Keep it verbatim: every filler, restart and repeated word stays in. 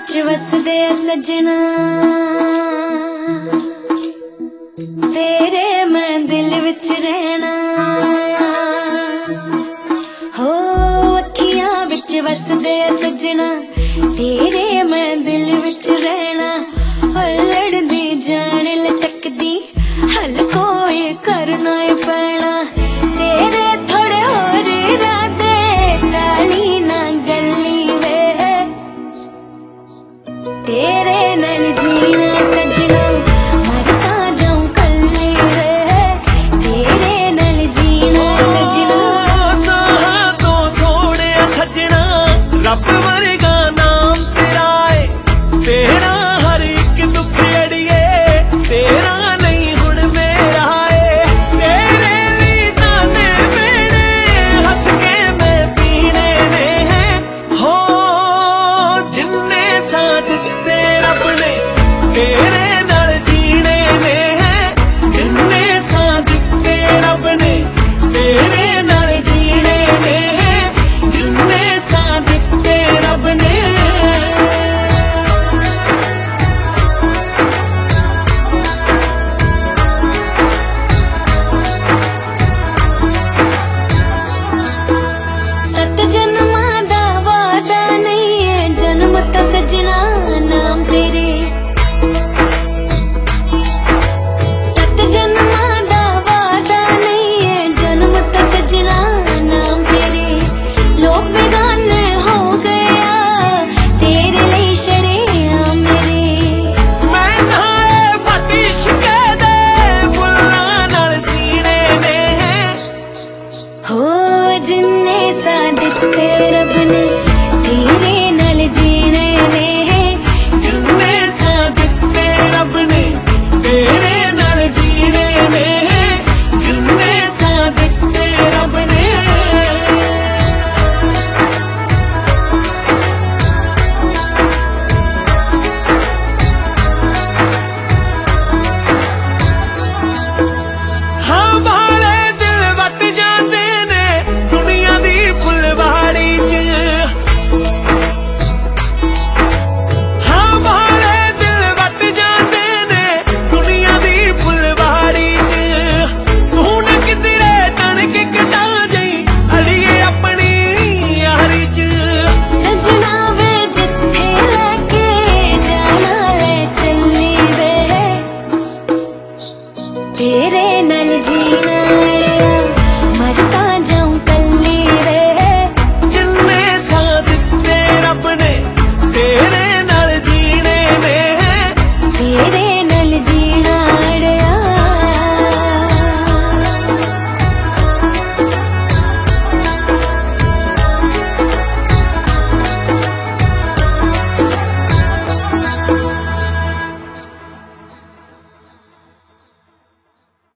विच वसदे सजना, तेरे मैं दिल विच रहना। हो अखियां विच वसदे सजना, तेरे मैं दिल विच रहना। लड़दी जान लटकदी हल कोई करना ही पैना। तेरे थोड़े होर इरादे काली ना गली वे, तेरे नाल जीना सजना मरता जाऊं कली वे। तेरे नाल जीना सजना, साहा तो सोने सजना रब वर्गा नाम तेरा है। तेरा हर एक दुख अड़िए तेरा नहीं हुण मेरा है। तेरे लिए ताने मेरे हंस के मैं पीने ने हैं। हो जिन्ने साथ दिते रब ने तेरे